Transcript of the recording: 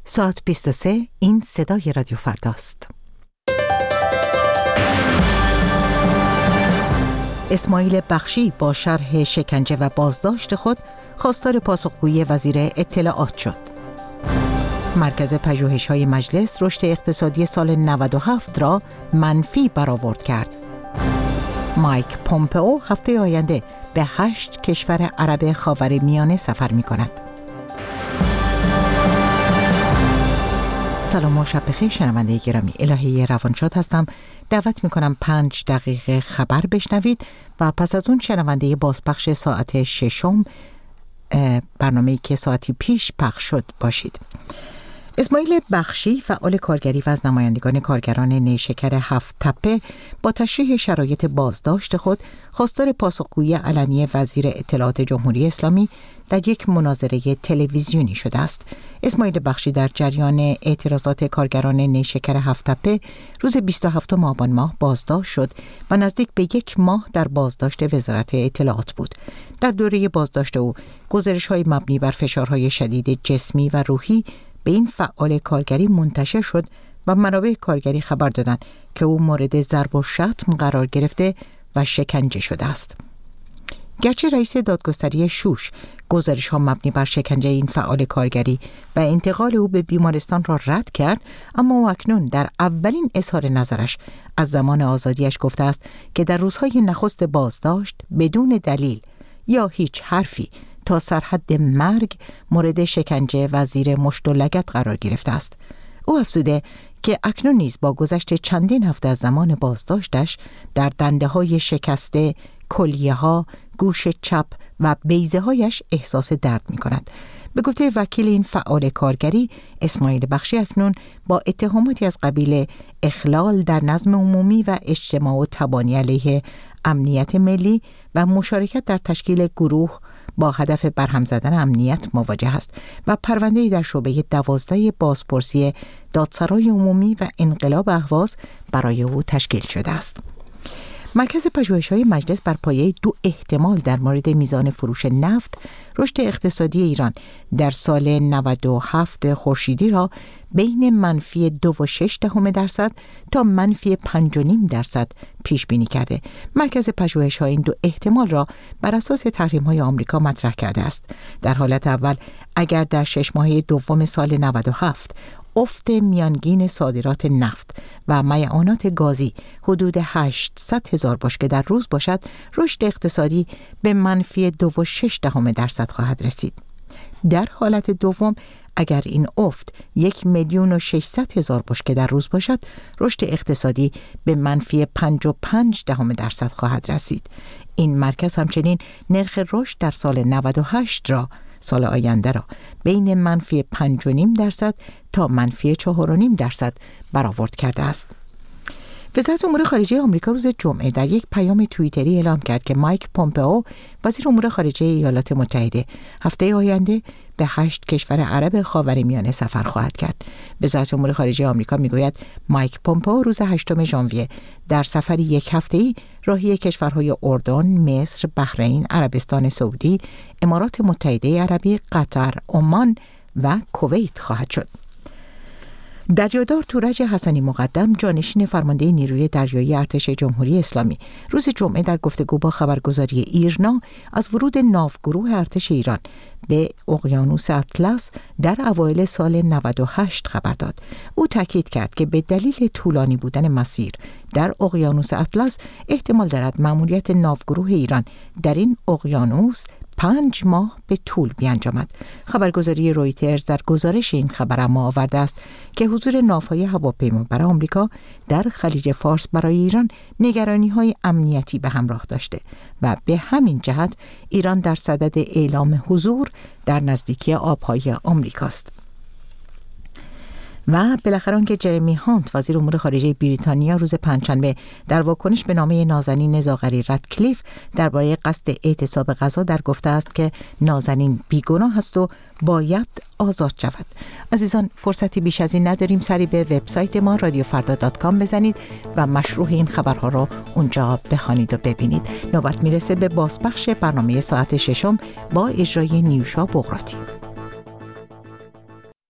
ساعت 23 این صدای رادیو فرداست. اسماعیل بخشی با شرح شکنجه و بازداشت خود خواستار پاسخگویی وزیر اطلاعات شد. مرکز پژوهش‌های مجلس رشد اقتصادی سال 97 را منفی برآورد کرد. مایک پومپئو هفته آینده به 8 کشور عرب خاورمیانه سفر می‌کند. سلام و شب بخیر شنونده گرامی، الهی روانشاد هستم. دعوت میکنم 5 دقیقه خبر بشنوید و پس از اون شنونده بازپخش ساعت 6 برنامه‌ای که ساعتی پیش پخش شد باشید. اسماعیل بخشی فعال کارگری و از نمایندگان کارگران نیشکر 7 تپه با تشریح شرایط بازداشت خود خواستار پاسخگویی علنی وزیر اطلاعات جمهوری اسلامی در یک مناظره تلویزیونی شده است. اسماعیل بخشی در جریان اعتراضات کارگران نیشکر 7 تپه روز 27 آبان ماه بازداشت شد و نزدیک به 1 ماه در بازداشت وزارت اطلاعات بود. در دوره بازداشت او گزارش‌های مبنی بر فشارهای شدید جسمی و روحی به این فعال کارگری منتشر شد و منابع کارگری خبر دادند که او مورد ضرب و شتم قرار گرفته و شکنجه شده است. گرچه رئیس دادگستری شوش گزارش‌ها مبنی بر شکنجه این فعال کارگری و انتقال او به بیمارستان را رد کرد، اما او اکنون در اولین اظهار نظرش از زمان آزادیش گفته است که در روزهای نخست بازداشت بدون دلیل یا هیچ حرفی تا سرحد مرگ مورد شکنجه و زیر مشت و لگد قرار گرفته است. او افزوده که اکنون نیز با گذشت چندین هفته از زمان بازداشتش در دنده‌های شکسته، کلیه‌ها، گوش چپ و بیضه‌هایش احساس درد می‌کند. به گفته وکیل این فعال کارگری، اسماعیل بخشی اکنون با اتهاماتی از قبیل اخلال در نظم عمومی و اجتماع و تبانی علیه امنیت ملی و مشارکت در تشکیل گروه با هدف برهم زدن امنیت مواجه است و پرونده‌ای در شعبه 12 بازپرسی دادسرای عمومی و انقلاب اهواز برای او تشکیل شده است. مرکز پژوهش‌های مجلس بر پایه 2 احتمال در مورد میزان فروش نفت رشد اقتصادی ایران در سال 97 خورشیدی را بین منفی 2.6% تا منفی 5.5% پیش بینی کرده. مرکز پژوهش‌ها این 2 احتمال را بر اساس تحریم‌های آمریکا مطرح کرده است. در حالت اول اگر در 6 ماهه دوم سال 97 افت میانگین صادرات نفت و معدنیات گازی حدود 800,000 بشکه در روز باشد، رشد اقتصادی به منفی 2.6% خواهد رسید. در حالت دوم اگر این افت 1,600,000 بشکه در روز باشد، رشد اقتصادی به منفی 5.5% خواهد رسید. این مرکز همچنین نرخ رشد در سال 98 را سال آینده را بین منفی 5.5% تا منفی 4.5% برآورد کرده است. وزارت امور خارجه آمریکا روز جمعه در یک پیام توییتری اعلام کرد که مایک پومپئو وزیر امور خارجه ایالات متحده هفته آینده به 8 کشور عرب خاورمیانه سفر خواهد کرد. وزارت امور خارجه آمریکا میگوید مایک پومپئو روز 8 ژانویه در سفری 1 هفته‌ای راهی کشورهای اردن، مصر، بحرین، عربستان سعودی، امارات متحده عربی، قطر، عمان و کویت خواهد شد. دریادار تورج حسنی مقدم، جانشین فرمانده نیروی دریایی ارتش جمهوری اسلامی، روز جمعه در گفتگو با خبرگزاری ایرنا از ورود ناوگروه ارتش ایران به اقیانوس اطلس در اوایل سال 98 خبر داد. او تاکید کرد که به دلیل طولانی بودن مسیر در اقیانوس اطلس احتمال دارد مأموریت ناوگروه ایران در این اقیانوس 5 ماه به طول بیانجامد. خبرگزاری رویترز در گزارش این خبر اما آورده است که حضور ناوهای هواپیمابر آمریکا در خلیج فارس برای ایران نگرانی‌های امنیتی به همراه داشته و به همین جهت ایران در صدد اعلام حضور در نزدیکی آبهای آمریکاست. و بالاخره آنکه جرمی هانت وزیر امور خارجه بریتانیا روز پنجشنبه در واکنش به نامه نازنین زاغری رادکلیف درباره قصد اعتصاب غزه در گفته است که نازنین بیگناه است و باید آزاد شود. عزیزان، فرصتی بیش از این نداریم. سری به وبسایت ما radiofarda.com بزنید و مشروح این خبرها را اونجا بخوانید و ببینید. نوبت میرسه به بازپخش برنامه ساعت 6 با اجرای نیوشا بغراتی.